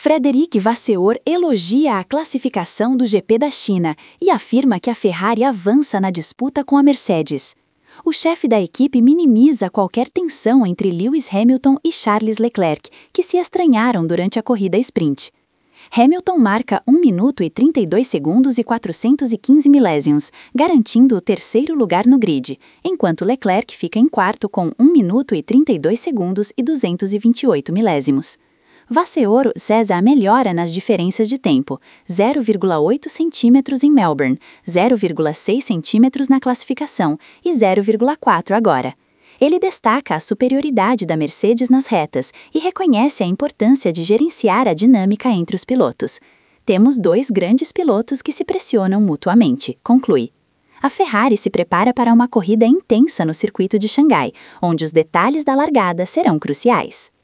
Frédéric Vasseur elogia a classificação do GP da China e afirma que a Ferrari avança na disputa com a Mercedes. O chefe da equipe minimiza qualquer tensão entre Lewis Hamilton e Charles Leclerc, que se estranharam durante a corrida sprint. Hamilton marca 1 minuto e 32 segundos e 415 milésimos, garantindo o terceiro lugar no grid, enquanto Leclerc fica em quarto com 1 minuto e 32 segundos e 228 milésimos. Vasseur cesa a melhora nas diferenças de tempo, 0,8 centímetros em Melbourne, 0,6 centímetros na classificação e 0,4 agora. Ele destaca a superioridade da Mercedes nas retas e reconhece a importância de gerenciar a dinâmica entre os pilotos. Temos dois grandes pilotos que se pressionam mutuamente, conclui. A Ferrari se prepara para uma corrida intensa no circuito de Xangai, onde os detalhes da largada serão cruciais.